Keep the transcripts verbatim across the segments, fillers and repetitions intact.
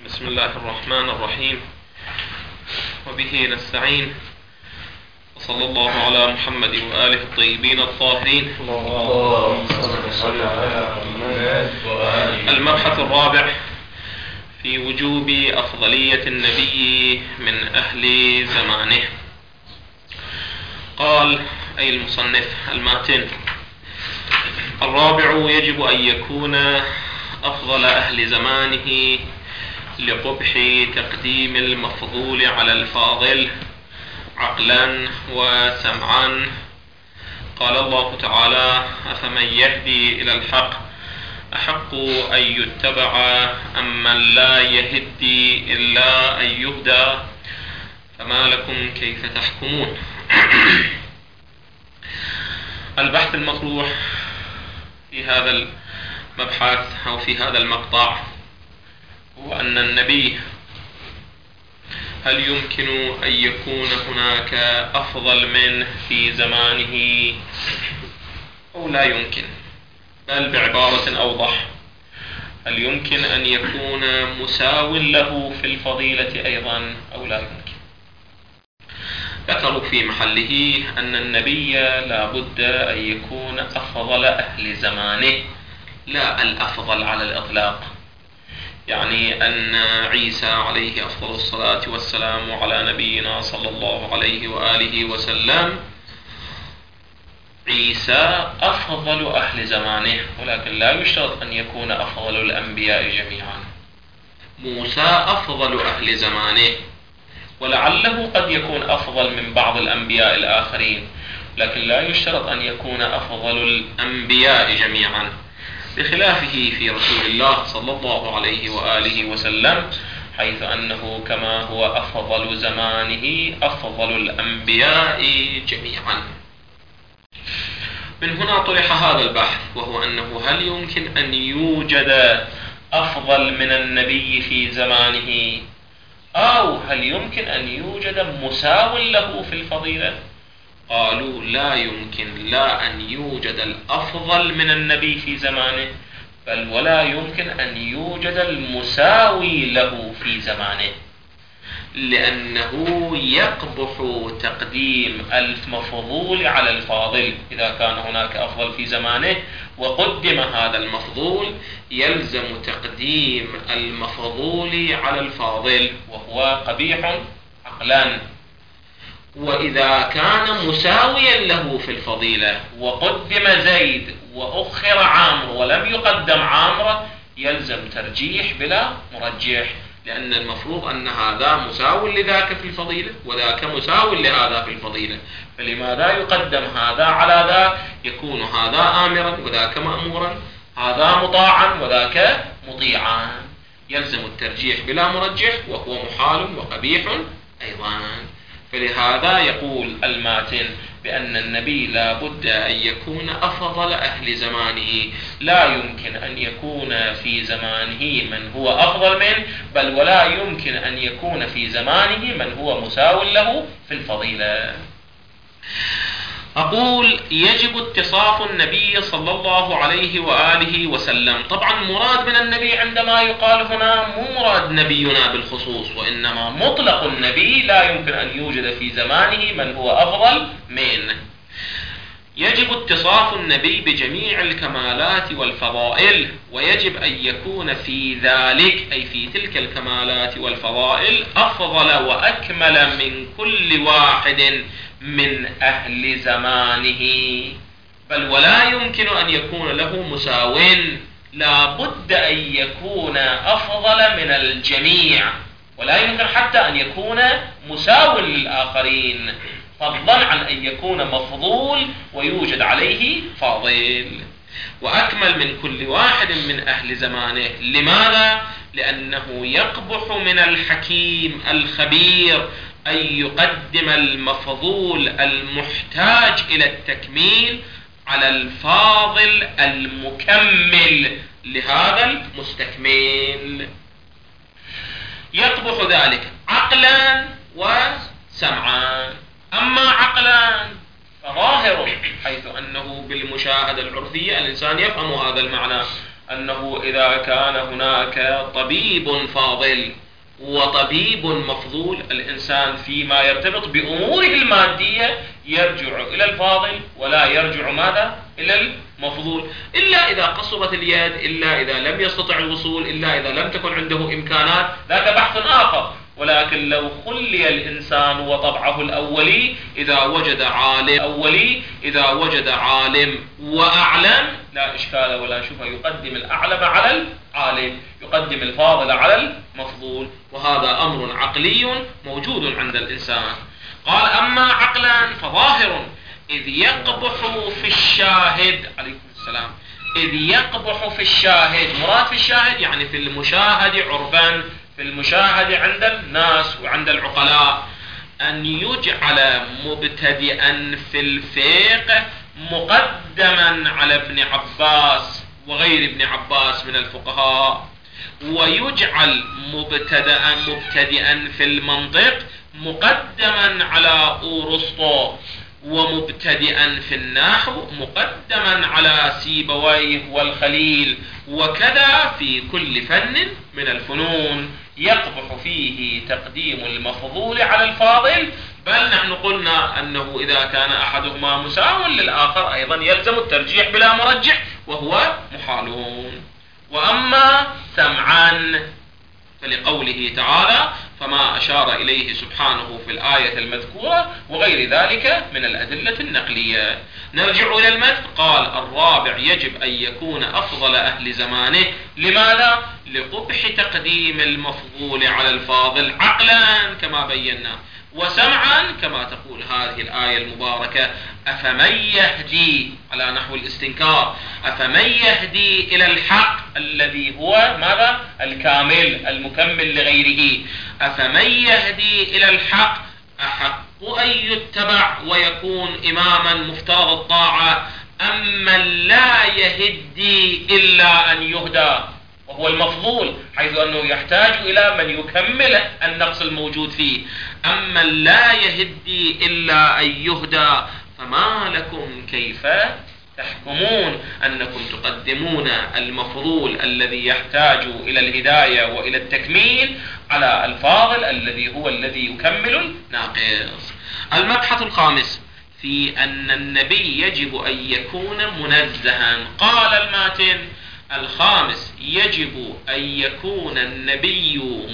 بسم الله الرحمن الرحيم، وبه نستعين، وصلى الله على محمد وآله الطيبين الطاهرين. المبحث الرابع في وجوب أفضلية النبي من أهل زمانه. قال أي المصنف الماتن: الرابع يجب أن يكون أفضل أهل زمانه لقبح تقديم المفضول على الفاضل عقلا وسمعا. قال الله تعالى: أفمن يهدي إلى الحق أحق أن يتبع أم من لا يهدي إلا أن يهدى فما لكم كيف تحكمون. البحث المطروح في هذا المبحث أو في هذا المقطع هو أن النبي هل يمكن أن يكون هناك أفضل منه في زمانه أو لا يمكن، بل بعبارة أوضح: هل يمكن أن يكون مساو له في الفضيلة أيضا أو لا يمكن. ذكروا في محله أن النبي لا بد أن يكون أفضل أهل زمانه، لا الأفضل على الإطلاق. يعني أن عيسى عليه أفضل الصلاة والسلام على نبينا صلى الله عليه وآله وسلم، عيسى أفضل أهل زمانه، ولكن لا يشترط أن يكون أفضل الأنبياء جميعا. موسى أفضل أهل زمانه، ولعله قد يكون أفضل من بعض الأنبياء الآخرين، لكن لا يشترط أن يكون أفضل الأنبياء جميعا، بخلافه في رسول الله صلى الله عليه وآله وسلم، حيث أنه كما هو أفضل زمانه أفضل الأنبياء جميعا. من هنا طرح هذا البحث، وهو أنه هل يمكن أن يوجد أفضل من النبي في زمانه، أو هل يمكن أن يوجد مساو له في الفضيلة؟ قالوا لا يمكن لا أن يوجد الأفضل من النبي في زمانه، بل ولا يمكن أن يوجد المساوي له في زمانه، لأنه يقبح تقديم المفضول على الفاضل. إذا كان هناك أفضل في زمانه وقدم هذا المفضول، يلزم تقديم المفضول على الفاضل، وهو قبيح عقلا. وإذا كان مساويا له في الفضيلة وقدم زيد وأخر عامر ولم يقدم عامر، يلزم ترجيح بلا مرجح، لأن المفروض أن هذا مساو لذاك في الفضيلة وذاك مساو لهذا في الفضيلة، فلماذا يقدم هذا على ذا؟ يكون هذا آمرا وذاك مأمورا، هذا مطاعا وذاك مطيعا. يلزم الترجيح بلا مرجح، وهو محال وقبيح أيضا. فلهذا يقول الماتن بأن النبي لا بد أن يكون أفضل أهل زمانه، لا يمكن أن يكون في زمانه من هو أفضل منه، بل ولا يمكن أن يكون في زمانه من هو مساو له في الفضيلة. أقول يجب اتصاف النبي صلى الله عليه وآله وسلم. طبعا مراد من النبي عندما يقال هنا مو مراد نبينا بالخصوص، وإنما مطلق النبي، لا يمكن أن يوجد في زمانه من هو أفضل منه. يجب اتصاف النبي بجميع الكمالات والفضائل، ويجب أن يكون في ذلك أي في تلك الكمالات والفضائل أفضل وأكمل من كل واحد من أهل زمانه، بل ولا يمكن أن يكون له مساو، لا بد أن يكون أفضل من الجميع، ولا يمكن حتى أن يكون مساو للآخرين، فضلا عن أن يكون مفضول ويوجد عليه فاضل. وأكمل من كل واحد من أهل زمانه. لماذا؟ لأنه يقبح من الحكيم الخبير أن يقدم المفضول المحتاج إلى التكميل على الفاضل المكمل لهذا المستكمل. يقبح ذلك عقلا وسمعا. أما عقلا فظاهر، حيث أنه بالمشاهدة العرفية الإنسان يفهم هذا المعنى، أنه إذا كان هناك طبيب فاضل وطبيب مفضول، الإنسان فيما يرتبط بأموره المادية يرجع إلى الفاضل ولا يرجع ماذا؟ إلى المفضول، إلا إذا قصرت اليد، إلا إذا لم يستطع الوصول، إلا إذا لم تكن عنده إمكانات، ذاك بحث آخر. ولكن لو خلي الإنسان وطبعه الأولي، إذا وجد عالم أولي، إذا وجد عالم وأعلم، لا إشكال ولا شبهة، يقدم الأعلم على العالم، يقدم الفاضل على المفضول، وهذا أمر عقلي موجود عند الإنسان. قال: أما عقلا فظاهر، إذ يقبح في الشاهد، عليكم السلام، إذ يقبح في الشاهد، مراد في الشاهد يعني في المشاهد عرفا، في المشاهد عند الناس وعند العقلاء، أن يجعل مبتدئا في الفقه مقدما على ابن عباس وغير ابن عباس من الفقهاء، ويجعل مبتدئا مبتدئا في المنطق مقدما على أورسطو، ومبتدئا في النحو مقدما على سيبويه والخليل، وكذا في كل فن من الفنون يقبح فيه تقديم المفضول على الفاضل، بل نحن قلنا أنه إذا كان أحدهما مساو للآخر أيضا يلزم الترجيح بلا مرجح، وهو محالون. وأما سمعا فلقوله تعالى: فما أشار إليه سبحانه في الآية المذكورة وغير ذلك من الأدلة النقلية. نرجع إلى المتن. قال: الرابع يجب أن يكون أفضل أهل زمانه. لماذا؟ لقبح تقديم المفضول على الفاضل عقلا كما بينا، وسمعا كما تقول هذه الآية المباركة: أفمن يهدي، على نحو الاستنكار، أفمن يهدي إلى الحق الذي هو ماذا؟ الكامل المكمل لغيره، أفمن يهدي إلى الحق أحق أن يتبع ويكون إماما مفترض الطاعة، أمن لا يهدي إلا أن يهدى، وهو المفضول، حيث أنه يحتاج إلى من يكمل النقص الموجود فيه. أما لا يهدي إلا أن يهدى، فما لكم كيف تحكمون أنكم تقدمون المفضول الذي يحتاج إلى الهداية وإلى التكميل على الفاضل الذي هو الذي يكمل الناقص. المبحث الخامس في أن النبي يجب أن يكون منزها. قال الماتن: الخامس يجب أن يكون النبي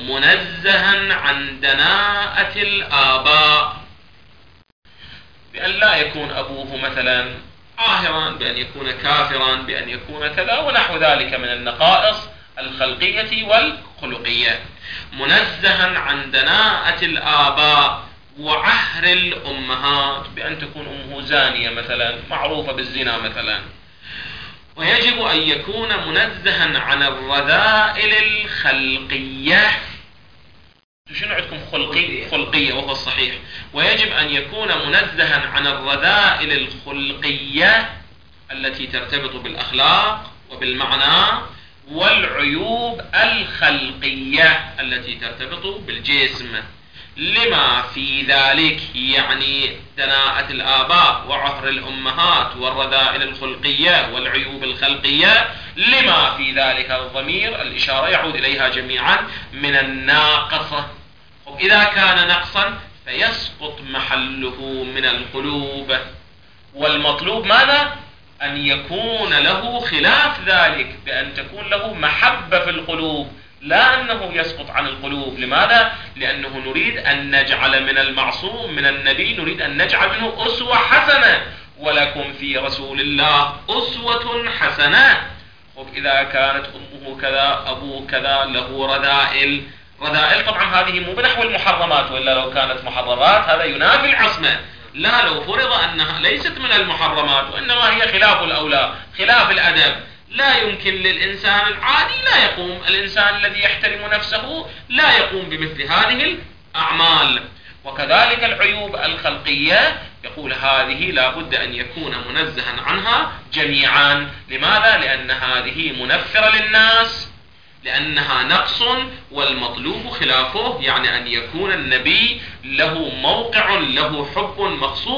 منزها عن دناءة الآباء، بأن لا يكون أبوه مثلا عاهرا، بأن يكون كافرا، بأن يكون كذا ونحو ذلك من النقائص الخلقية والخلقية. منزها عن دناءة الآباء وعهر الأمهات، بأن تكون أمه زانية مثلا، معروفة بالزنا مثلا. ويجب أن يكون منزها عن الرذائل الخلقية. شنو عندكم؟ خلقية خلقية وهو الصحيح. ويجب أن يكون منزها عن الرذائل الخلقية التي ترتبط بالأخلاق وبالمعنى، والعيوب الخلقية التي ترتبط بالجسم، لما في ذلك، يعني دناءة الآباء وعهر الأمهات والرذائل الخلقية والعيوب الخلقية، لما في ذلك الضمير الإشارة يعود إليها جميعا من الناقصة. إذا كان نقصا فيسقط محله من القلوب، والمطلوب ماذا؟ أن يكون له خلاف ذلك، بأن تكون له محبة في القلوب، لا أنه يسقط عن القلوب. لماذا؟ لأنه نريد أن نجعل من المعصوم من النبي، نريد أن نجعل منه أسوة حسنة، ولكم في رسول الله أسوة حسنة. إذا كانت أمه كذا، أبوه كذا، له رذائل، رذائل طبعا هذه مو بنحو المحرمات، وإلا لو كانت محرمات هذا ينافي العصمة. لا، لو فرض أنها ليست من المحرمات وإنما هي خلاف الأولى، خلاف الأدب، لا يمكن للإنسان العادي، لا يقوم، الإنسان الذي يحترم نفسه لا يقوم بمثل هذه الأعمال. وكذلك العيوب الخلقية، يقول هذه لا بد أن يكون منزها عنها جميعا. لماذا؟ لأن هذه منفرة للناس، لأنها نقص، والمطلوب خلافه، يعني أن يكون النبي له موقع، له حب مخصوص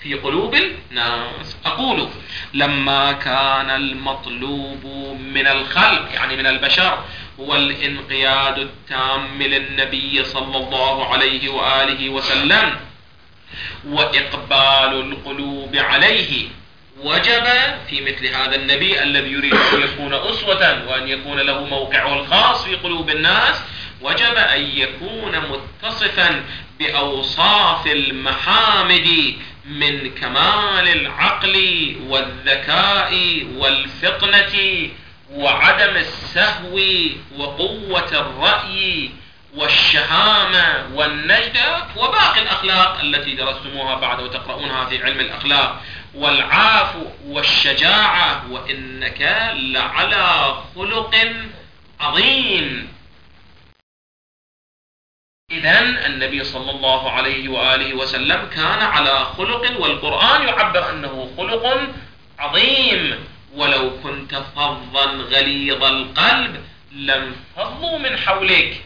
في قلوب الناس. أقول لما كان المطلوب من الخلق يعني من البشر هو الانقياد التام للنبي صلى الله عليه وآله وسلم وإقبال القلوب عليه، وجب في مثل هذا النبي الذي يريد أن يكون أسوة وأن يكون له موقعه الخاص في قلوب الناس، وجب أن يكون متصفا بأوصاف المحامد من كمال العقل والذكاء والفطنة وعدم السهو وقوة الرأي والشهامة والنجدة وباقي الأخلاق التي درستموها بعد وتقرؤونها في علم الأخلاق، والعافو والشجاعة، وإنك لعلى خلق عظيم. إذن النبي صلى الله عليه وآله وسلم كان على خلق، والقرآن يعبر أنه خلق عظيم. ولو كنت فظا غليظ القلب لانفضوا من حولك.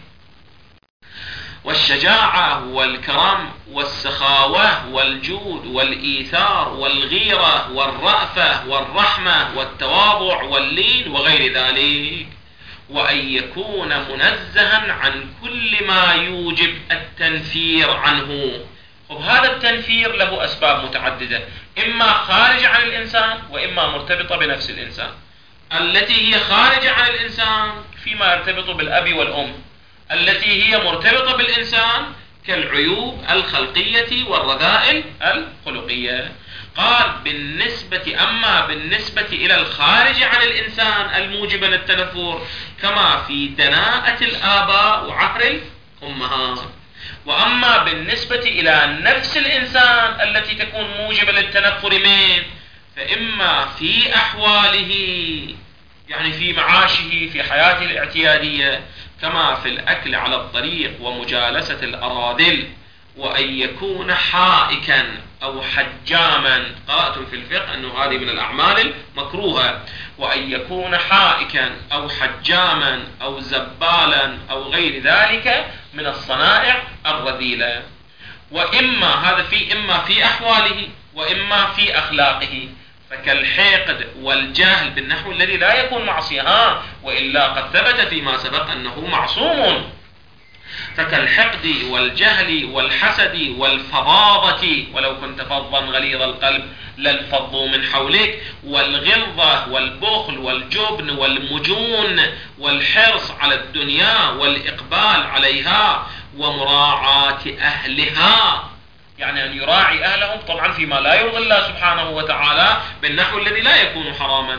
والشجاعة والكرم والسخاوة والجود والإيثار والغيرة والرأفة والرحمة والتواضع واللين وغير ذلك، وأن يكون منزها عن كل ما يوجب التنفير عنه. وهذا التنفير له أسباب متعددة، إما خارج عن الإنسان وإما مرتبطة بنفس الإنسان. التي هي خارجة عن الإنسان فيما يرتبط بالأب والأم، التي هي مرتبطة بالإنسان كالعيوب الخلقية والرذائل الخلقية. قال بالنسبة أما بالنسبة إلى الخارج عن الإنسان الموجبة للتنفر كما في دناءة الآباء وعهر الأمهات، وأما بالنسبة إلى نفس الإنسان التي تكون موجبة للتنفر منه فإما في أحواله يعني في معاشه في حياته الاعتيادية كما في الأكل على الطريق ومجالسة الأراذل، وأن يكون حائكا أو حجاما. قرأتم في الفقه أنه هذه من الأعمال المكروهة. وأن يكون حائكا أو حجاما أو زبالا أو غير ذلك من الصنائع الرذيلة. وإما هذا في إما في أحواله وإما في أخلاقه، فكالحقد والجهل بالنحو الذي لا يكون معصية، وإلا قد ثبت فيما سبق أنه معصوم. فكالحقد والجهل والحسد والفظاظة، ولو كنت فظا غليظ القلب لانفضوا من حولك، والغلظة والبخل والجبن والمجون والحرص على الدنيا والإقبال عليها ومراعاة أهلها، يعني أن يراعي أهلهم طبعا فيما لا يرضي الله سبحانه وتعالى بالنحو الذي لا يكون حراما،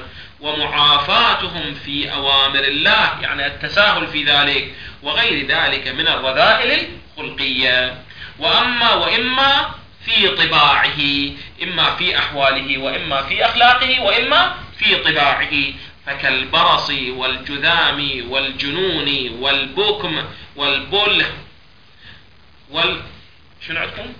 ومعافاتهم في أوامر الله يعني التساهل في ذلك وغير ذلك من الرذائل الخلقية. وأما وإما في طباعه، إما في أحواله وإما في أخلاقه وإما في طباعه، فكالبرص والجذام والجنون والبكم والبله وال شنو عندكم؟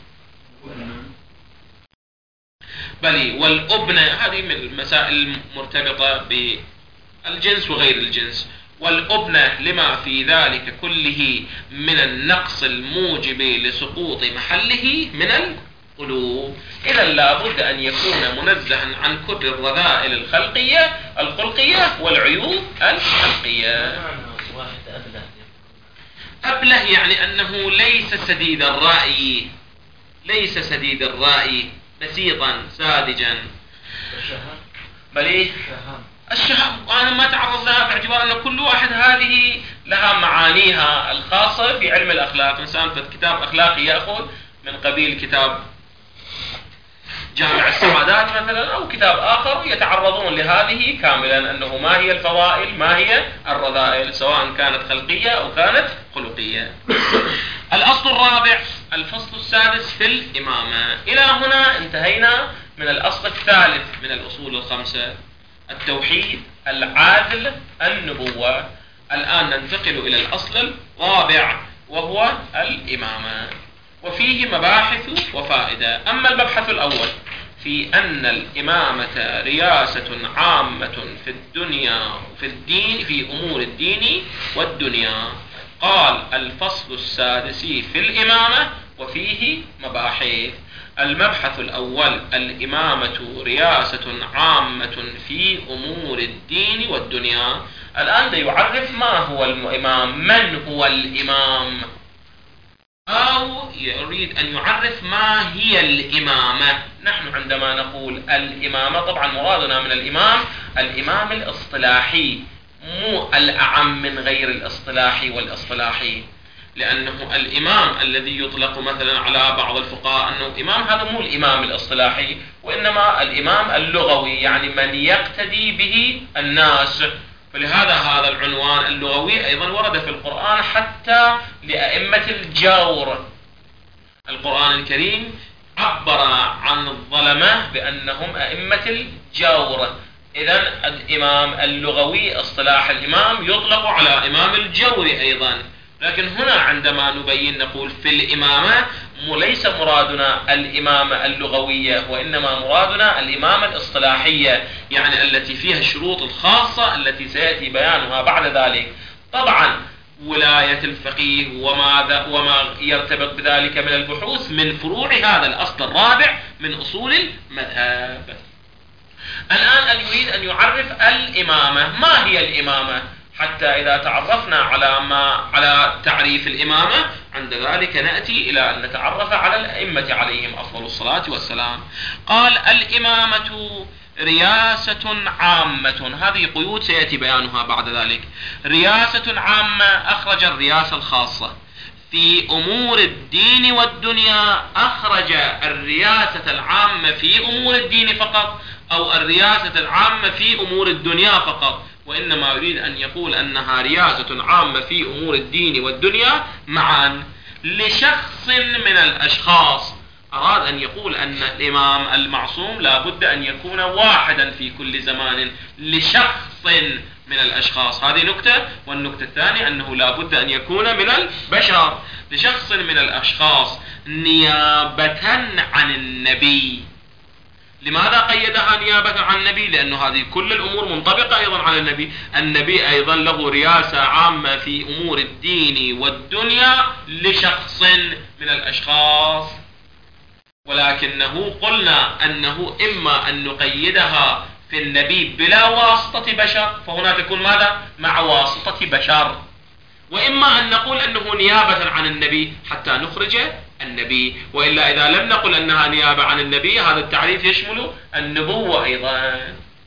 بلي والأبنة، هذه من المسائل المرتبطة بالجنس وغير الجنس. والأبنة لما في ذلك كله من النقص الموجب لسقوط محله من القلوب. إذا لابد أن يكون منزها عن كل الرذائل الخلقية الخلقية والعيوب الخلقية. أبله يعني أنه ليس سديد الرأي، ليس سديد الرأي، بسيطا ساذجا. بل إيه؟ الشهام أنا ما تعرض لها باعتبار أن كل واحد هذه لها معانيها الخاصة في علم الأخلاق. إنسان في كتاب أخلاقي يأخذ من قبيل كتاب جامع السعادات مثلا أو كتاب آخر يتعرضون لهذه كاملا، أنه ما هي الفضائل ما هي الرذائل سواء كانت خلقية أو كانت خلقية. الأصل الرابع الفصل السادس في الإمامة. إلى هنا انتهينا من الأصل الثالث من الأصول الخمسة، التوحيد، العدل، النبوة. الآن ننتقل إلى الأصل الرابع وهو الإمامة، وفيه مباحث وفائدة. أما المبحث الأول في أن الإمامة رياسة عامة في الدنيا وفي الدين في أمور الدين والدنيا. قال الفصل السادس في الإمامة وفيه مباحث. المبحث الأول: الإمامة رياسة عامة في أمور الدين والدنيا. الآن يعرف ما هو الإمام، من هو الإمام، أو يريد أن يعرف ما هي الإمامة. نحن عندما نقول الإمامة طبعا مرادنا من الإمام الإمام الاصطلاحي، مو الأعم من غير الاصطلاحي والاصطلاحي، لأنه الإمام الذي يطلق مثلا على بعض الفقهاء أنه إمام، هذا مو الإمام الاصطلاحي، وإنما الإمام اللغوي، يعني من يقتدي به الناس. فلهذا هذا العنوان اللغوي أيضا ورد في القرآن حتى لأئمة الجور. القرآن الكريم عبر عن الظلمة بأنهم أئمة الجور. إذن الإمام اللغوي اصطلاح الإمام يطلق على إمام الجور أيضا. لكن هنا عندما نبين نقول في الإمامة ليس مرادنا الإمامة اللغوية، وإنما مرادنا الإمامة الاصطلاحية، يعني التي فيها الشروط الخاصة التي سيأتي بيانها بعد ذلك. طبعا ولاية الفقيه وما, وما يرتبط بذلك من البحوث من فروع هذا الأصل الرابع من أصول المذهب. الآن يريد أن يعرف الإمامة. ما هي الإمامة؟ حتى إذا تعرفنا على ما على تعريف الإمامة، عند ذلك نأتي إلى أن نتعرف على الأئمة عليهم أفضل الصلاة والسلام. قال: الإمامة رياسة عامة. هذه قيود سيأتي بيانها بعد ذلك. رياسة عامة أخرج الرياسة الخاصة. في أمور الدين والدنيا أخرج الرياسة العامة في أمور الدين فقط، أو الرياسة العامة في أمور الدنيا فقط، وإنما يريد أن يقول أنها رياسة عامة في أمور الدين والدنيا معا لشخص من الأشخاص. أراد أن يقول أن الإمام المعصوم لا بد أن يكون واحدا في كل زمان لشخص من الأشخاص. هذه نكتة. والنكتة الثانية أنه لا بد أن يكون من البشر، لشخص من الأشخاص نيابة عن النبي. لماذا قيدها نيابة عن النبي؟ لأنه هذه كل الأمور منطبقة أيضا على النبي. النبي أيضا له رياسة عامة في أمور الدين والدنيا لشخص من الأشخاص، ولكنه قلنا أنه إما أن نقيدها في النبي بلا واسطة بشر، فهنا تكون ماذا؟ مع واسطة بشر، وإما أن نقول أنه نيابة عن النبي حتى نخرج النبي. وإلا إذا لم نقل أنها نيابة عن النبي، هذا التعريف يشمل النبوة أيضا.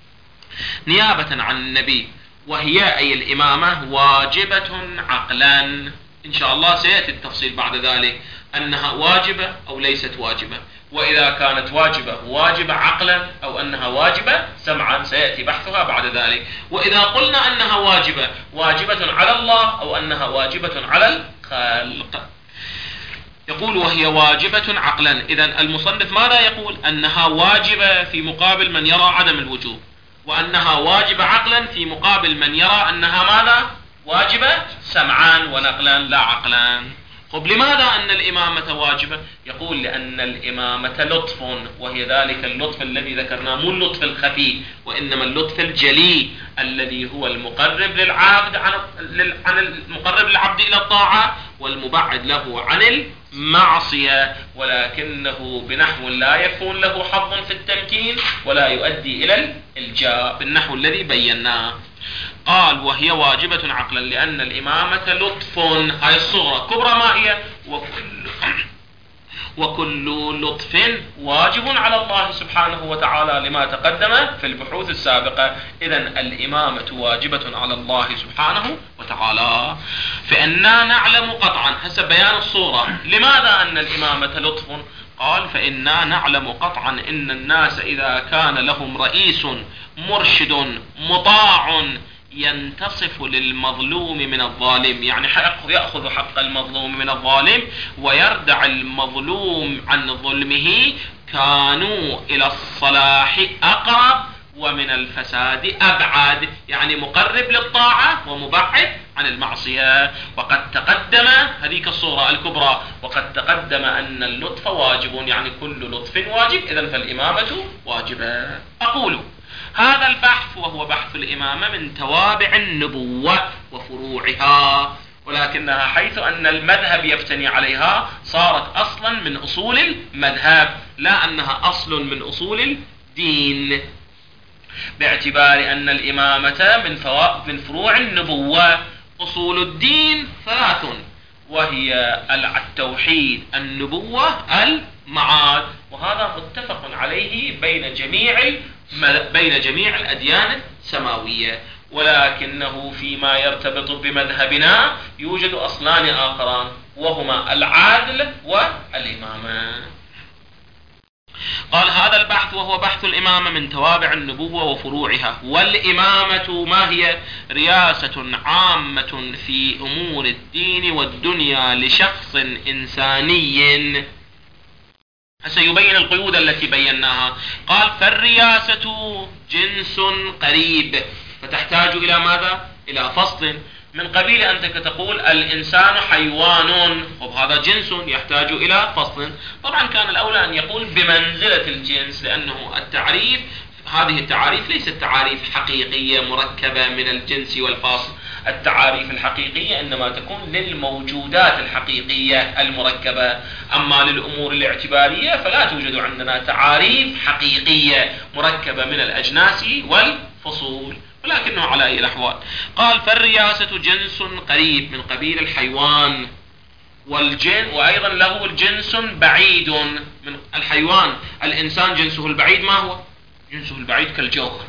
نيابة عن النبي، وهي أي الإمامة واجبة عقلا. إن شاء الله سيأتي التفصيل بعد ذلك أنها واجبة أو ليست واجبة، وإذا كانت واجبة واجبة عقلا أو أنها واجبة سمعا سيأتي بحثها بعد ذلك. وإذا قلنا أنها واجبة واجبة على الله أو أنها واجبة على الخلق. يقول وهي واجبة عقلا. إذن المصنف ماذا يقول؟ أنها واجبة في مقابل من يرى عدم الوجوب، وأنها واجبة عقلا في مقابل من يرى أنها ماذا؟ واجبة سمعا ونقلا لا عقلا. طب لماذا أن الإمامة واجبة؟ يقول لأن الإمامة لطف، وهي ذلك اللطف الذي ذكرناه، مو اللطف الخفي وإنما اللطف الجلي الذي هو المقرب للعبد عن عن المقرب للعبد إلى الطاعة والمبعد له عن المعصية، ولكنه بنحو لا يكون له حظ في التمكين ولا يؤدي إلى الإلجاء بالنحو الذي بيناه. قال وهي واجبة عقلا لأن الإمامة لطف، هاي الصغرى. كبرى ما هي؟ وكل, وكل لطف واجب على الله سبحانه وتعالى لما تقدم في البحوث السابقة. إذن الإمامة واجبة على الله سبحانه وتعالى. فإنا نعلم قطعا حسب بيان الصورة لماذا أن الإمامة لطف. قال فإنا نعلم قطعا إن الناس إذا كان لهم رئيس مرشد مطاع ينتصف للمظلوم من الظالم، يعني يأخذ حق المظلوم من الظالم ويردع المظلوم عن ظلمه، كانوا إلى الصلاح أقرب ومن الفساد أبعد، يعني مقرب للطاعة ومبعد عن المعصية. وقد تقدم هذيك الصورة الكبرى، وقد تقدم أن اللطف واجب، يعني كل لطف واجب، إذن فالإمامة واجبة. أقول هذا البحث وهو بحث الإمامة من توابع النبوة وفروعها، ولكنها حيث أن المذهب يبتني عليها صارت أصلا من أصول المذهب، لا أنها أصل من أصول الدين، باعتبار أن الإمامة من من فروع النبوة. أصول الدين ثلاث، وهي التوحيد، النبوة، المعاد، وهذا متفق عليه بين جميع بين جميع الأديان السماوية. ولكنه فيما يرتبط بمذهبنا يوجد أصلان آخران، وهما العدل والإمامة. قال هذا البحث وهو بحث الإمامة من توابع النبوة وفروعها. والإمامة ما هي؟ رياسة عامة في أمور الدين والدنيا لشخص إنساني. سيبين القيود التي بيناها. قال فالرياسة جنس قريب، فتحتاج إلى ماذا؟ إلى فصل، من قبيل أنك تقول الإنسان حيوان، وهذا جنس يحتاج إلى فصل. طبعا كان الأولى أن يقول بمنزلة الجنس، لأنه التعريف، هذه التعاريف ليست تعاريف حقيقية مركبة من الجنس والفاصل. التعاريف الحقيقية إنما تكون للموجودات الحقيقية المركبة، أما للأمور الاعتبارية فلا توجد عندنا تعاريف حقيقية مركبة من الأجناس والفصول، ولكنه على أي الأحوال. قال فالرياسة جنس قريب من قبيل الحيوان، والجن وأيضا له الجنس بعيد من الحيوان. الإنسان جنسه البعيد ما هو؟ جنسه البعيد كالجوهر.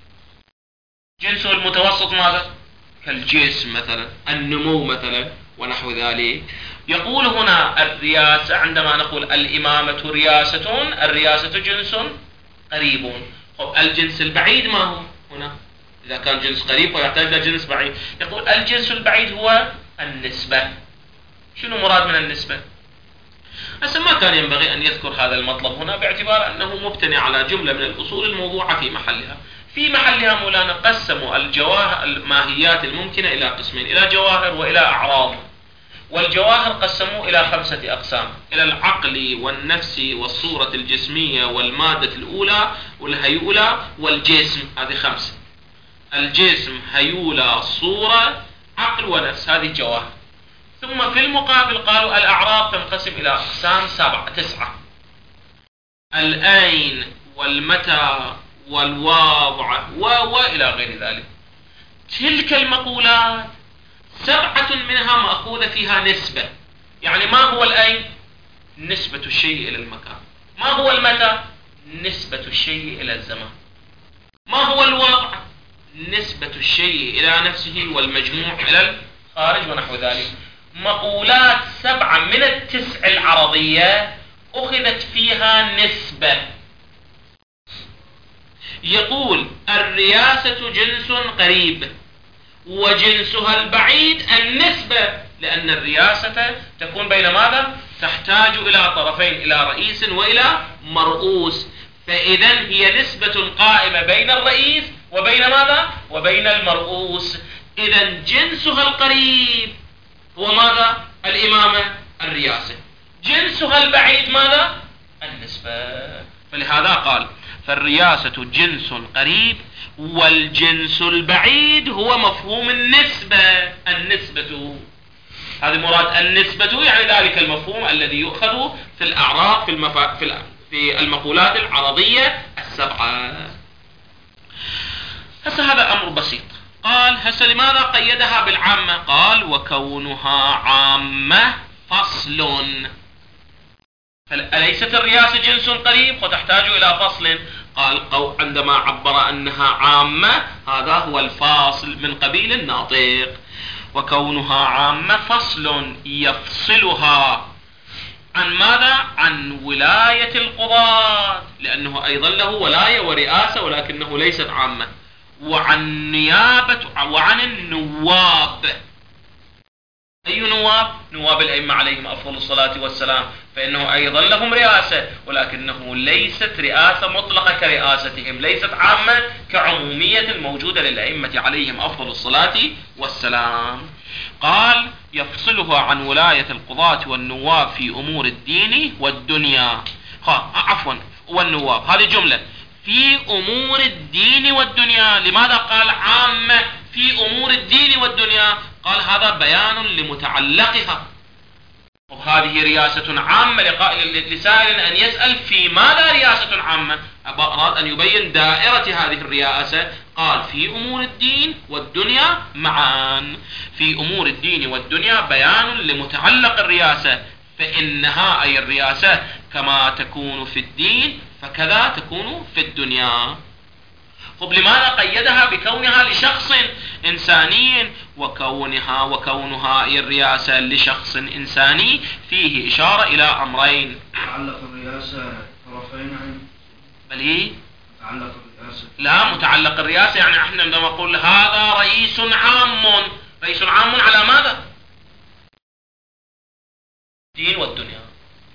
جنسه المتوسط ماذا؟ كالجسم مثلا، النمو مثلا، ونحو ذلك. يقول هنا الرياسة، عندما نقول الإمامة رياسة، الرياسة جنس قريب. طب الجنس البعيد ما هو هنا؟ إذا كان جنس قريب ويحتاج إلى جنس بعيد، يقول الجنس البعيد هو النسبة. شنو مراد من النسبة؟ هسه ما كان ينبغي أن يذكر هذا المطلب هنا، باعتبار أنه مبتني على جملة من الأصول الموضوعة في محلها. في محلها مولانا قسموا الجواهر الماهيات الممكنة إلى قسمين، إلى جواهر وإلى أعراض. والجواهر قسموا إلى خمسة أقسام، إلى العقل والنفس والصورة الجسمية والمادة الأولى والهيولى والجسم، هذه خمسة. الجسم، هيولى، صورة، عقل ونفس، هذه الجواهر. ثم في المقابل قالوا الأعراض تنقسم إلى أقسام سبعة تسعة: الأين والمتى والواضع و وإلى غير ذلك. تلك المقولات سبعة منها مأخوذة فيها نسبة. يعني ما هو الأين؟ نسبة الشيء إلى المكان. ما هو المتى؟ نسبة الشيء إلى الزمان. ما هو الواضع؟ نسبة الشيء إلى نفسه والمجموع إلى الخارج ونحو ذلك. مقولات سبعة من التسع العرضية أخذت فيها نسبة. يقول الرياسة جنس قريب، وجنسها البعيد النسبة، لأن الرياسة تكون بين ماذا؟ تحتاج إلى طرفين، إلى رئيس وإلى مرؤوس، فإذا هي نسبة قائمة بين الرئيس وبين ماذا؟ وبين المرؤوس. إذا جنسها القريب هو ماذا؟ الإمامة، الرياسة. جنسها البعيد ماذا؟ النسبة. فلهذا قال فالرياسة جنس قريب، والجنس البعيد هو مفهوم النسبة. النسبة هذه مراد النسبة، يعني ذلك المفهوم الذي يؤخذ في الأعراض، في, المفا... في, ال... في المقولات العرضية السبعة. هسه هذا أمر بسيط. قال هسه لماذا قيدها بالعامة؟ قال وكونها عامة فصل. أليست الرياسة جنس قريب وتحتاج إلى فصل؟ قال عندما عبر أنها عامة هذا هو الفاصل من قبيل الناطق. وكونها عامة فصل يفصلها عن ماذا؟ عن ولاية القضاة، لأنه أيضا له ولاية ورئاسة ولكنه ليست عامة. وعن نيابة وعن النواب. أي نواب؟ نواب الأئمة عليهم أفضل الصلاة والسلام، فإنه أيضا لهم رئاسة، ولكنه ليست رئاسة مطلقة كرئاستهم، ليست عامة كعمومية الموجودة للأئمة عليهم أفضل الصلاة والسلام. قال يفصلها عن ولاية القضاة والنواب في أمور الدين والدنيا. عفوا والنواب، هذه جملة في أمور الدين والدنيا. لماذا قال عامة في أمور الدين والدنيا؟ قال هذا بيان لمتعلقها. وهذه رياسة عامة لسائل أن يسأل في ماذا رياسة عامة؟ أراد أن يبين دائرة هذه الرياسة، قال في أمور الدين والدنيا معا. في أمور الدين والدنيا بيان لمتعلق الرياسة، فإنها أي الرياسة كما تكون في الدين فكذا تكون في الدنيا. طب لماذا قيدها بكونها لشخص إنساني؟ وكونها وكونها أي الرياسة لشخص إنساني فيه إشارة إلى أمرين. متعلق الرياسة طرفين عن بل إيه؟ متعلق الرياسة لا، متعلق الرياسة يعني احنا عندما نقول هذا رئيس عام، رئيس عام على ماذا؟ الدين والدنيا.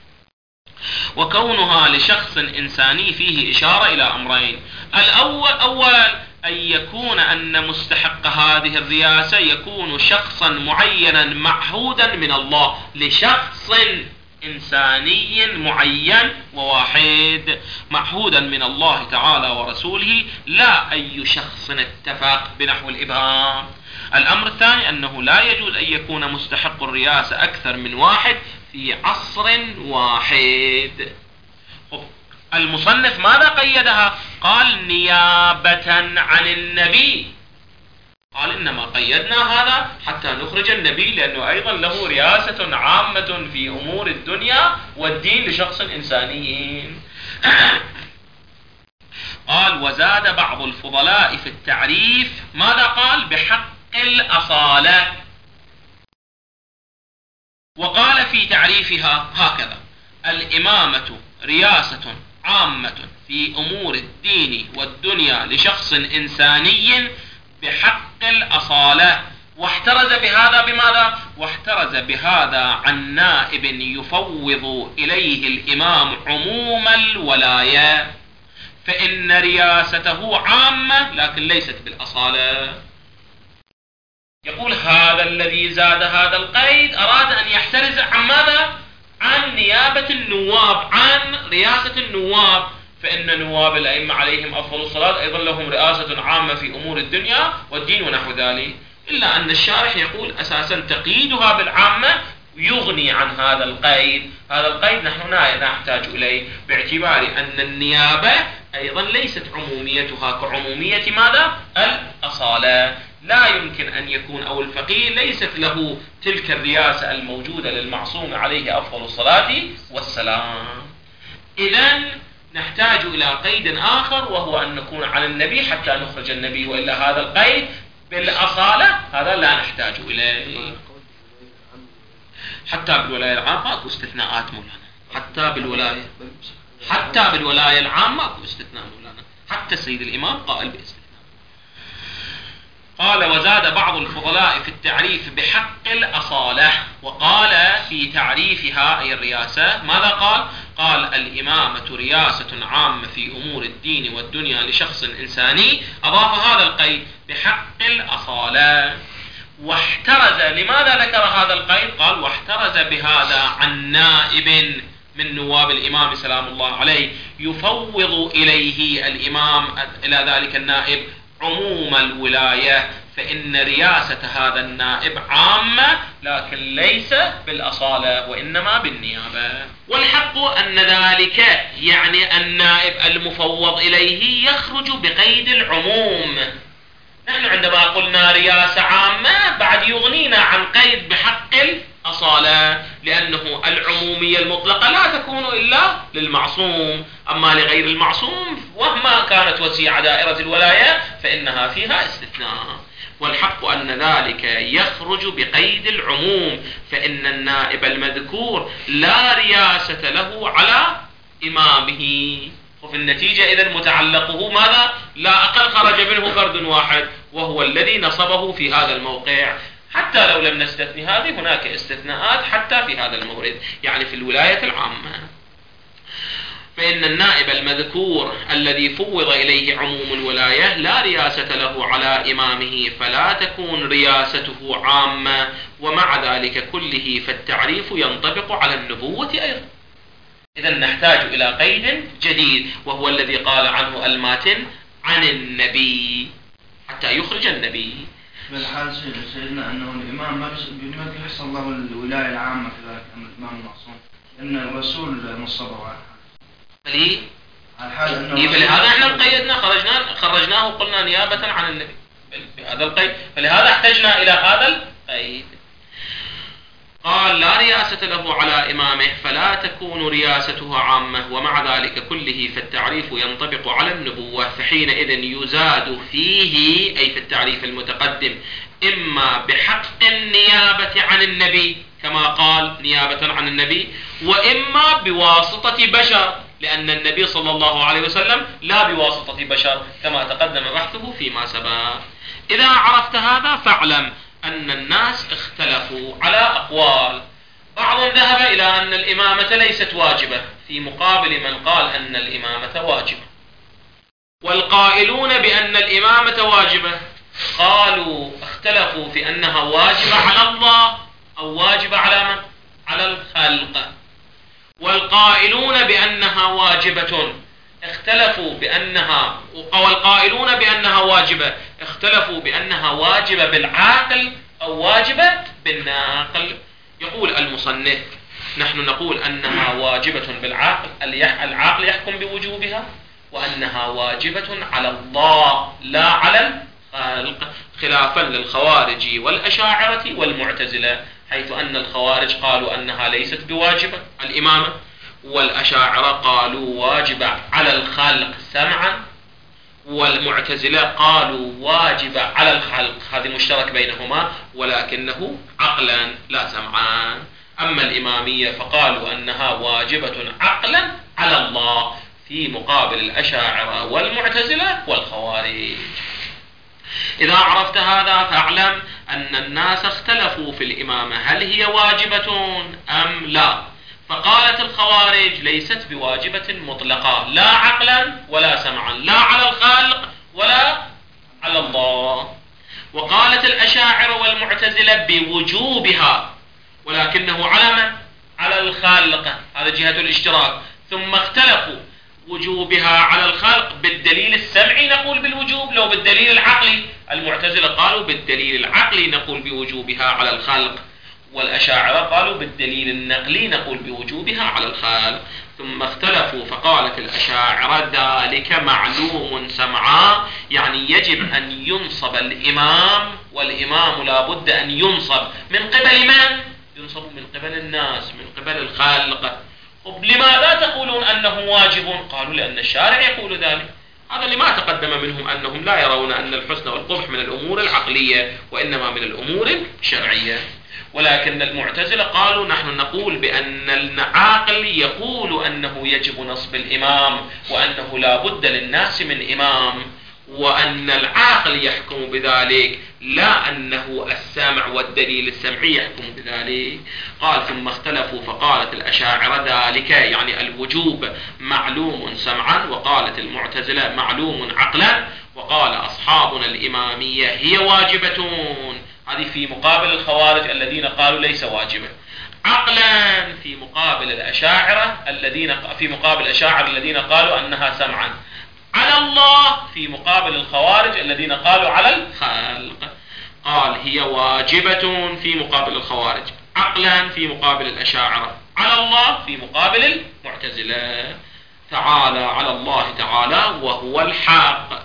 وكونها لشخص إنساني فيه إشارة إلى أمرين. الأول أولا أن يكون أن مستحق هذه الرياسة يكون شخصا معينا معهودا من الله، لشخص إنساني معين وواحد معهودا من الله تعالى ورسوله، لا أي شخص اتفق بنحو الإبهام. الأمر الثاني أنه لا يجوز أن يكون مستحق الرياسة أكثر من واحد في عصر واحد. المصنف ماذا قيدها؟ قال نيابة عن النبي. قال إنما قيدنا هذا حتى نخرج النبي، لأنه أيضا له رياسة عامة في أمور الدنيا والدين لشخص إنساني. قال وزاد بعض الفضلاء في التعريف، ماذا قال؟ بحق الأصالة. وقال في تعريفها هكذا: الإمامة رياسة عامة في أمور الدين والدنيا لشخص إنساني بحق الأصالة. واحترز بهذا بماذا؟ واحترز بهذا عن نائب يفوض إليه الإمام عموم الولاية، فإن رياسته عامة لكن ليست بالأصالة. يقول هذا الذي زاد هذا القيد أراد أن يحترز عن ماذا؟ عن نيابة النواب، عن رياسة النواب، فإن نواب الأئمة عليهم أفضل الصلاة أيضا لهم رئاسة عامة في أمور الدنيا والدين ونحو ذلك. إلا أن الشارح يقول أساسا تقييدها بالعامة يغني عن هذا القيد. هذا القيد نحن نحتاج إليه باعتبار أن النيابة أيضا ليست عموميتها كعمومية ماذا؟ الأصالة. لا يمكن أن يكون أو الفقيه ليست له تلك الرياسة الموجودة للمعصوم عليه أفضل الصلاة والسلام. إذن نحتاج إلى قيد آخر، وهو أن نكون على النبي حتى نخرج النبي، وإلا هذا القيد بالأصالة هذا لا نحتاج إليه. حتى بالولاية العامة أكو استثناءات مولانا، حتى بالولاية حتى بالولاية العامة أكو استثناء مولانا، حتى السيد الإمام قائل باستثناء. قال وزاد بعض الفضلاء في التعريف بحق الأصالة. وقال في تعريفها أي الرياسة ماذا قال؟ قال الإمامة رياسة عامة في أمور الدين والدنيا لشخص إنساني، أضاف هذا القيد بحق الأصالة. واحترز، لماذا ذكر هذا القيد؟ قال واحترز بهذا عن نائب من نواب الإمام سلام الله عليه يفوض إليه الإمام إلى ذلك النائب عموم الولاية، فإن رياسة هذا النائب عامة لكن ليس بالأصالة وإنما بالنيابة. والحق أن ذلك يعني النائب المفوض إليه يخرج بقيد العموم. نحن عندما قلنا رياسة عامة بعد يغنينا عن قيد بحق الأصالة، لأنه العمومية المطلقة لا تكون إلا للمعصوم، أما لغير المعصوم ومهما كانت وسيعة دائرة الولاية فإنها فيها استثناء. والحق أن ذلك يخرج بقيد العموم، فإن النائب المذكور لا رياسة له على إمامه، وفي النتيجة إذن متعلقه ماذا؟ لا أقل خرج منه فرد واحد وهو الذي نصبه في هذا الموقع. حتى لو لم نستثني هذه هناك استثناءات حتى في هذا المورد، يعني في الولاية العامة. فإن النائب المذكور الذي فوض إليه عموم الولاية لا رياسة له على إمامه، فلا تكون رياسته عامة. ومع ذلك كله فالتعريف ينطبق على النبوة أيضا. إذن نحتاج إلى قيد جديد، وهو الذي قال عنه الماتن عن النبي حتى يخرج النبي. في الحال سيدنا أنه الإمام ما ما يحصل له الولاية العامة كذلك أن الإمام المعصوم، لأن الرسول نصبه على فليه؟ على حال أنه إيه فلهذا احنا قيدنا خرجنا خرجناه وقلنا نيابة عن النبي بهذا القيد، فلهذا احتجنا إلى هذا القيد. قال لا رياسة له على إمامه فلا تكون رياسته عامة، ومع ذلك كله فالتعريف ينطبق على النبوة، فحينئذ يزاد فيه أي في التعريف المتقدم إما بحق النيابة عن النبي كما قال نيابة عن النبي، وإما بواسطة بشر، لأن النبي صلى الله عليه وسلم لا بواسطة بشر كما تقدم بحثه فيما سبق. إذا عرفت هذا فاعلم أن الناس اختلفوا على أقوال، بعضهم ذهب إلى أن الإمامة ليست واجبة في مقابل من قال أن الإمامة واجبة، والقائلون بأن الإمامة واجبة قالوا اختلفوا في أنها واجبة على الله أو واجبة على من؟ على الخلق، والقائلون بأنها واجبة اختلفوا بأنها والقائلون بأنها واجبة اختلفوا بأنها واجبة بالعاقل أو واجبة بالناقل. يقول المصنف نحن نقول أنها واجبة بالعاقل، العاقل يحكم بوجوبها، وأنها واجبة على الله لا على الخلق، خلافا للخوارج والأشاعرة والمعتزلة، حيث أن الخوارج قالوا أنها ليست بواجبة الإمامة، والأشاعرة قالوا واجبة على الخلق سمعا، والمعتزلة قالوا واجبة على الخلق، هذه مشترك بينهما ولكنه عقلا لا سمعا. أما الإمامية فقالوا أنها واجبة عقلا على الله في مقابل الأشاعرة والمعتزلة والخوارج. إذا عرفت هذا فاعلم أن الناس اختلفوا في الإمامة هل هي واجبة أم لا، فقالت الخوارج ليست بواجبة مطلقة لا عقلا ولا سمعا، لا على الخالق ولا على الله. وقالت الأشاعرة والمعتزلة بوجوبها ولكنه على من؟ على الخالق، هذا جهة الاشتراك. ثم اختلفوا وجوبها على الخلق بالدليل السمعي نقول بالوجوب لو بالدليل العقلي، المعتزلة قالوا بالدليل العقلي نقول بوجوبها على الخلق، والأشاعرة قالوا بالدليل النقلي نقول بوجوبها على الخلق. ثم اختلفوا فقالت الأشاعرة ذلك معلوم سمعا، يعني يجب أن ينصب الإمام، والإمام لا بد أن ينصب من قبل من؟ ينصب من قبل الناس، من قبل الخلق. لماذا تقولون أنه واجب؟ قالوا لأن الشارع يقول ذلك. هذا لما تقدم منهم أنهم لا يرون أن الحسن والقبح من الأمور العقلية وإنما من الأمور الشرعية. ولكن المعتزلة قالوا نحن نقول بأن العاقل يقول أنه يجب نصب الإمام وأنه لا بد للناس من إمام، وأن العاقل يحكم بذلك لا أنه السامع والدليل السمعي يحكم بذلك. قال ثم اختلفوا فقالت الأشاعرة ذلك يعني الوجوب معلوم سمعا، وقالت المعتزلة معلوم عقلا، وقال أصحابنا الإمامية هي واجبة. هذه في مقابل الخوارج الذين قالوا ليس واجبة، عقلا في مقابل الأشاعرة الذين في مقابل الأشاعرة الذين قالوا أنها سمعا، على الله في مقابل الخوارج الذين قالوا على الخلق. قال هي واجبة في مقابل الخوارج، عقلا في مقابل الأشاعرة، على الله في مقابل المعتزلة. تعالى على الله تعالى وهو الحق.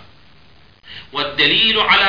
والدليل على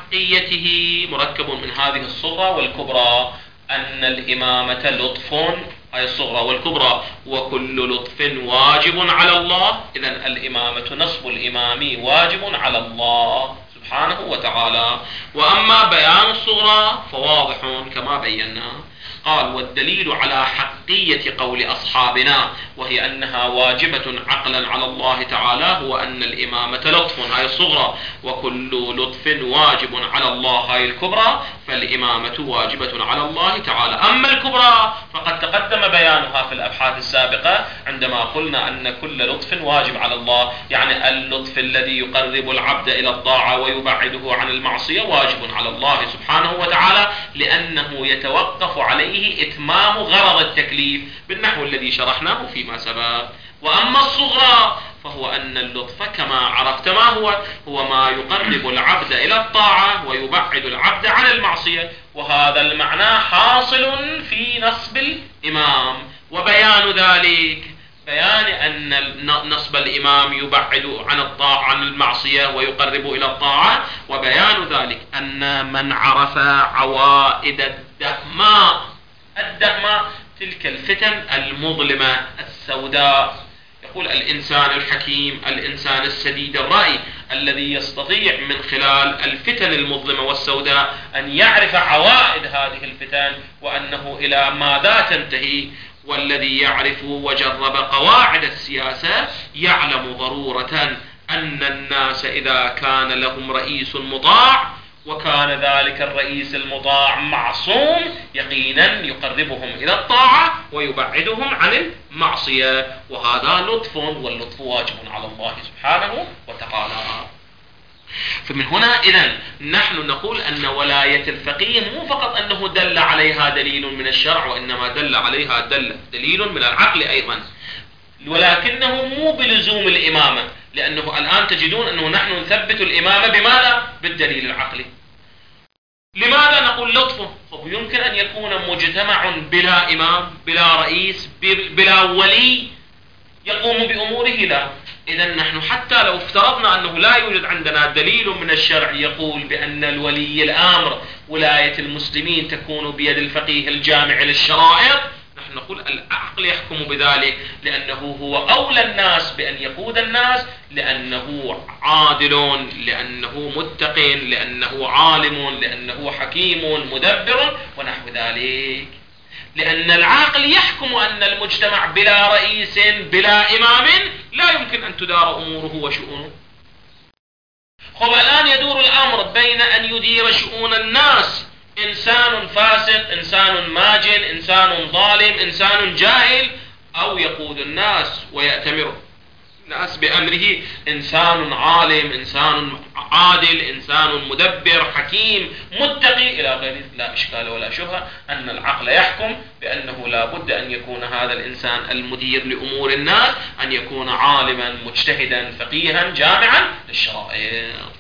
حقيته مركب من هذه الصغرى والكبرى، أن الإمامة لطف، هذه الصغرى والكبرى، وكل لطف واجب على الله. إذن الإمامة نصب الإمام واجب على الله سبحانه وتعالى. وأما بيان الصغرى فواضح كما بينا. قال والدليل على حقية قول أصحابنا وهي أنها واجبة عقلا على الله تعالى هو أن الإمامة لطف، هاي الصغرى، وكل لطف واجب على الله، هاي الكبرى، فالإمامة واجبة على الله تعالى. أما الكبرى فقد تقدم بيانها في الأبحاث السابقة عندما قلنا أن كل لطف واجب على الله، يعني اللطف الذي يقرب العبد إلى الطاعة ويبعده عن المعصية واجب على الله سبحانه وتعالى، لأنه يتوقف عليه إتمام غرض التكليف بالنحو الذي شرحناه فيما سبق. وأما الصغرى فهو أن اللطف كما عرفت ما هو هو ما يقرب العبد إلى الطاعة ويبعد العبد عن المعصية، وهذا المعنى حاصل في نصب الإمام. وبيان ذلك بيان أن نصب الإمام يبعد عن الطاعة عن المعصية ويقرب إلى الطاعة، وبيان ذلك أن من عرف عوائد الدهماء الدهماء تلك الفتن المظلمة السوداء. يقول الإنسان الحكيم الإنسان السديد الرأي الذي يستطيع من خلال الفتن المظلمة والسوداء أن يعرف عوائد هذه الفتن وأنه إلى ماذا تنتهي. والذي يعرف وجرب قواعد السياسة يعلم ضرورة أن الناس إذا كان لهم رئيس مطاع وكان ذلك الرئيس المطاع معصوم يقينا يقربهم إلى الطاعة ويبعدهم عن المعصية، وهذا لطف، واللطف واجب على الله سبحانه وتعالى. فمن هنا إذن نحن نقول أن ولاية الفقيه مو فقط أنه دل عليها دليل من الشرع، وإنما دل عليها دل دليل من العقل أيضا، ولكنه مو بلزوم الإمامة، لأنه الآن تجدون أنه نحن نثبت الإمامة بماذا؟ بالدليل العقلي. لماذا نقول لطفه؟ يمكن أن يكون مجتمع بلا إمام بلا رئيس بلا ولي يقوم بأموره، لا. إذن نحن حتى لو افترضنا أنه لا يوجد عندنا دليل من الشرع يقول بأن الولي الأمر ولاية المسلمين تكون بيد الفقيه الجامع للشرائط، نحن نقول العقل يحكم بذلك، لأنه هو أولى الناس بأن يقود الناس، لأنه عادل، لأنه متق، لأنه عالم، لأنه حكيم مدبر ونحو ذلك. لأن العاقل يحكم أن المجتمع بلا رئيس بلا إمام لا يمكن أن تدار أموره وشؤونه. خب الآن يدور الأمر بين أن يدير شؤون الناس إنسان فاسق، إنسان ماجن، إنسان ظالم، إنسان جاهل، أو يقود الناس ويأتمر الناس بأمره إنسان عالم، إنسان عادل، إنسان مدبر حكيم متقي إلى غيره. لا إشكال ولا شبهة أن العقل يحكم بأنه لا بد أن يكون هذا الإنسان المدير لأمور الناس أن يكون عالما مجتهدا فقيها جامعا للشرائط.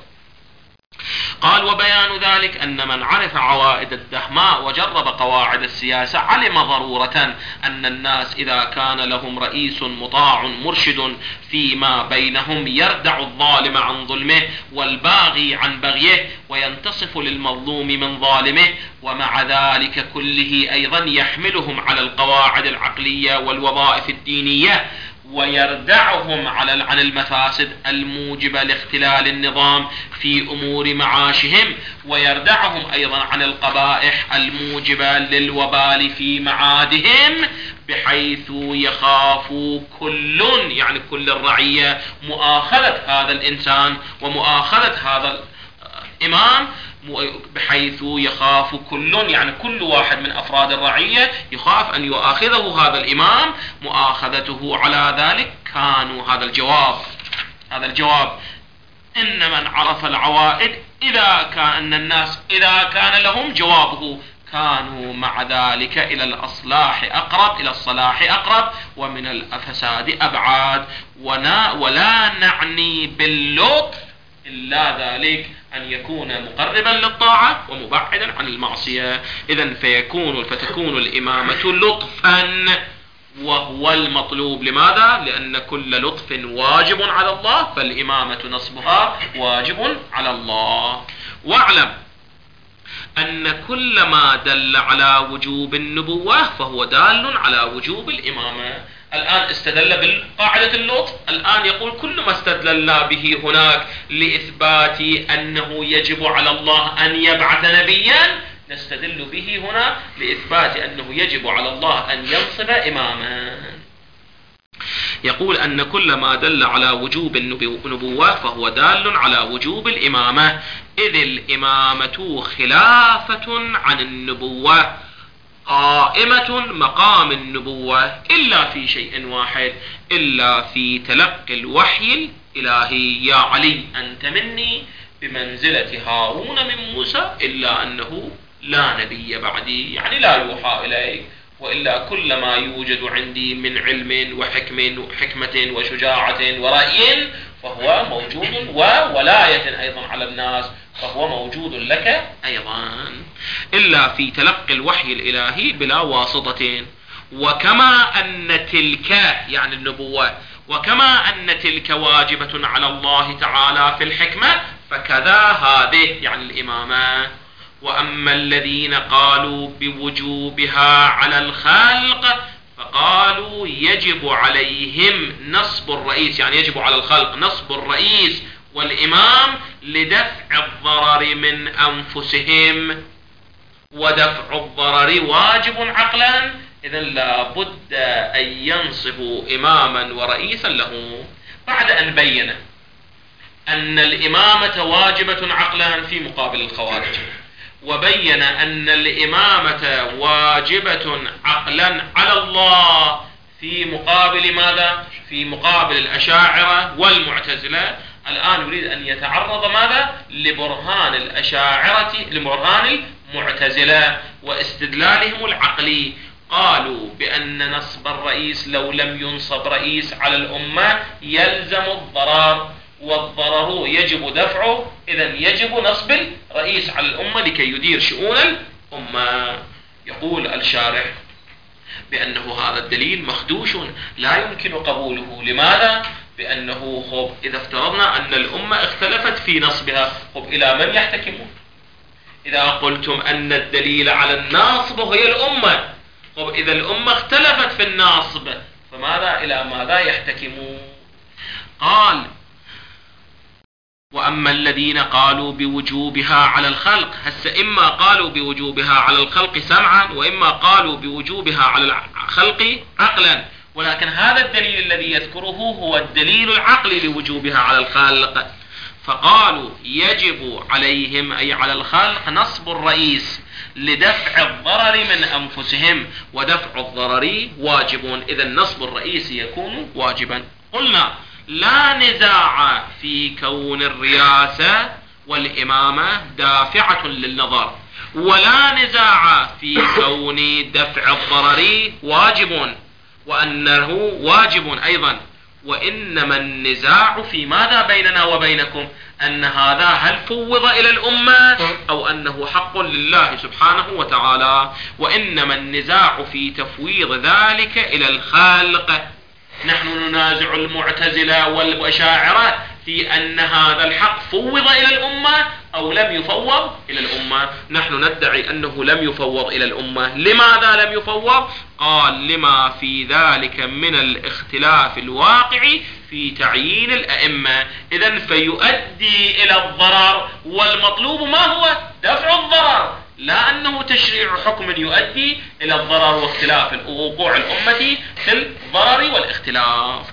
قال وبيان ذلك أن من عرف عوائد الدهماء وجرب قواعد السياسة علم ضرورة أن الناس إذا كان لهم رئيس مطاع مرشد فيما بينهم يردع الظالم عن ظلمه والباغي عن بغيه وينتصف للمظلوم من ظالمه، ومع ذلك كله أيضا يحملهم على القواعد العقلية والوظائف الدينية ويردعهم على عن المفاسد الموجبة لاختلال النظام في أمور معاشهم، ويردعهم أيضا عن القبائح الموجبة للوبال في معادهم، بحيث يخاف كل يعني كل الرعية مؤاخذة هذا الإنسان ومؤاخذة هذا الإمام، بحيث يخاف كل يعني كل واحد من أفراد الرعية يخاف أن يؤاخذه هذا الإمام مؤاخذته على ذلك. كانوا هذا الجواب هذا الجواب إن من عرف العوائد إذا كان الناس إذا كان لهم جوابه كانوا مع ذلك إلى الأصلاح أقرب إلى الصلاح أقرب ومن الفساد أبعاد، ولا نعني باللطف إلا ذلك أن يكون مقربا للطاعة ومبعدا عن المعصية. إذن فيكون فتكون الإمامة لطفا وهو المطلوب. لماذا؟ لأن كل لطف واجب على الله، فالإمامة نصبها واجب على الله. واعلم أن كل ما دل على وجوب النبوة فهو دال على وجوب الإمامة. الآن استدل بالقاعدة اللطف، الآن يقول كل ما استدللنا به هناك لإثبات أنه يجب على الله أن يبعث نبيا نستدل به هنا لإثبات أنه يجب على الله أن ينصب إماما. يقول أن كل ما دل على وجوب النبوة فهو دال على وجوب الإمامة، إذ الإمامة خلافة عن النبوة قائمة مقام النبوة إلا في شيء واحد، إلا في تلقي الوحي الإلهي. يا علي أنت مني بمنزلة هارون من موسى إلا أنه لا نبي بعدي، يعني لا يوحى إليك وإلا كل ما يوجد عندي من علم وحكم وحكمة وشجاعة ورأي فهو موجود، وولاية أيضا على الناس فهو موجود لك أيضا، إلا في تلقي الوحي الإلهي بلا واسطة. وكما أن تلك يعني النبوة، وكما أن تلك واجبة على الله تعالى في الحكمة، فكذا هذه يعني الإمامة. وأما الذين قالوا بوجوبها على الخلق فقالوا يجب عليهم نصب الرئيس، يعني يجب على الخلق نصب الرئيس والإمام لدفع الضرر من أنفسهم، ودفع الضرر واجب عقلا، إذن لا بد أن ينصبوا إماما ورئيسا له. بعد أن بين أن الإمامة واجبة عقلا في مقابل الخوارج، وبين أن الإمامة واجبة عقلا على الله في مقابل ماذا؟ في مقابل الأشاعرة والمعتزلة، الآن يريد أن يتعرض ماذا؟ لبرهان الأشاعرة، لبرهان المعتزلة واستدلالهم العقلي. قالوا بأن نصب الرئيس لو لم ينصب رئيس على الأمة يلزم الضرر، والضرر يجب دفعه، إذن يجب نصب الرئيس على الأمة لكي يدير شؤون الأمة. يقول الشارح بأنه هذا الدليل مخدوش لا يمكن قبوله. لماذا؟ بأنه خب إذا افترضنا أن الأمة اختلفت في نصبها، خب إلى من يحتكمون؟ إذا قلتم أن الدليل على الناصب هي الأمة، خب إذا الأمة اختلفت في الناصب فماذا إلى ماذا يحتكمون؟ قال وأما الذين قالوا بوجوبها على الخلق، هس إما قالوا بوجوبها على الخلق سمعا، وإما قالوا بوجوبها على الخلق عقلا، ولكن هذا الدليل الذي يذكره هو الدليل العقلي لوجوبها على الخلق. فقالوا يجب عليهم أي على الخلق نصب الرئيس لدفع الضرر من أنفسهم، ودفع الضرر واجب، إذا نصب الرئيس يكون واجبا. قلنا لا نزاع في كون الرئاسة والإمامة دافعة للنظر، ولا نزاع في كون دفع الضرر واجب، وأنه واجب أيضا، وإنما النزاع في ماذا بيننا وبينكم؟ أن هذا هل فوض إلى الأمة أو أنه حق لله سبحانه وتعالى، وإنما النزاع في تفويض ذلك إلى الخالق. نحن ننازع المعتزلة والأشاعرة في أن هذا الحق فوض إلى الأمة أو لم يفوض إلى الأمة. نحن ندعي أنه لم يفوض إلى الأمة. لماذا لم يفوض؟ قال لما في ذلك من الاختلاف الواقع في تعيين الأئمة، إذن فيؤدي إلى الضرر، والمطلوب ما هو؟ دفع الضرر، لا أنه تشريع حكم يؤدي إلى الضرر واختلاف وقوع الأمة في الضرر والاختلاف.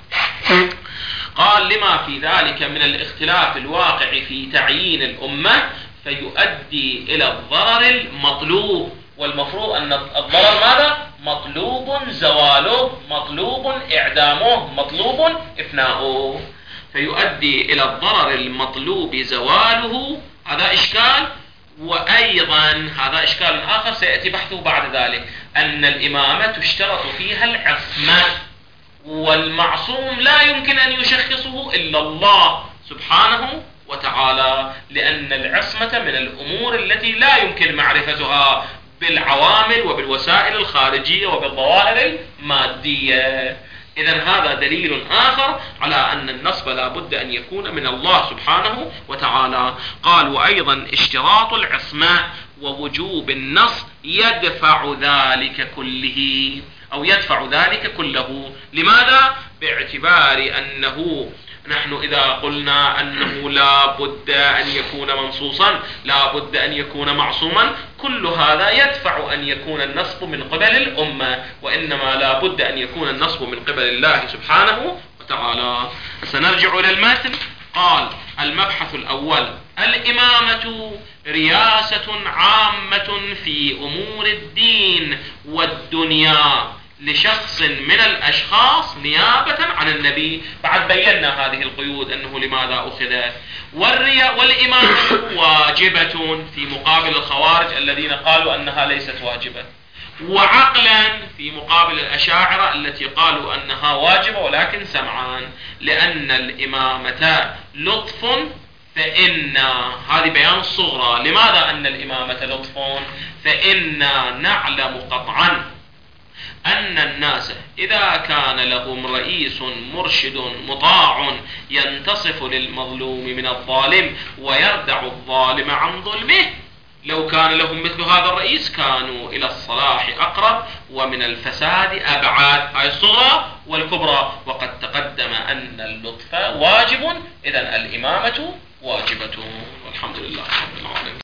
قال لما في ذلك من الاختلاف الواقع في تعيين الأمة فيؤدي إلى الضرر المطلوب، والمفروض أن الضرر ماذا؟ مطلوب زواله، مطلوب إعدامه، مطلوب إفناؤه، فيؤدي إلى الضرر المطلوب زواله. هذا إشكال. وأيضا هذا إشكال آخر سيأتي بحثه بعد ذلك، أن الإمامة تشترط فيها العصمة، والمعصوم لا يمكن أن يشخصه إلا الله سبحانه وتعالى، لأن العصمة من الأمور التي لا يمكن معرفتها بالعوامل وبالوسائل الخارجية وبالظواهر المادية. إذن هذا دليل آخر على أن النصب لا بد أن يكون من الله سبحانه وتعالى. قال وأيضا اشتراط العصمة ووجوب النص يدفع ذلك كله، أو يدفع ذلك كله. لماذا؟ باعتبار أنه نحن إذا قلنا أنه لا بد أن يكون منصوصا، لا بد أن يكون معصوما، كل هذا يدفع أن يكون النصب من قبل الأمة، وإنما لا بد أن يكون النصب من قبل الله سبحانه وتعالى. سنرجع إلى المتن. قال المبحث الأول الإمامة رياسة عامة في أمور الدين والدنيا لشخص من الأشخاص نيابة عن النبي. بعد بينا هذه القيود أنه لماذا أخذت. والإمامة واجبة في مقابل الخوارج الذين قالوا أنها ليست واجبة. وعقلا في مقابل الأشاعرة التي قالوا أنها واجبة ولكن سمعا، لأن الإمامة لطف، فإن هذه بيان الصغرى. لماذا أن الإمامة لطف؟ فإنا نعلم قطعا أن الناس إذا كان لهم رئيس مرشد مطاع ينتصف للمظلوم من الظالم ويردع الظالم عن ظلمه، لو كان لهم مثل هذا الرئيس كانوا إلى الصلاح أقرب ومن الفساد أبعد. هاي الصغرى والكبرى. وقد تقدم أن اللطف واجب، إذن الإمامة واجبة. والحمد لله رب العالمين.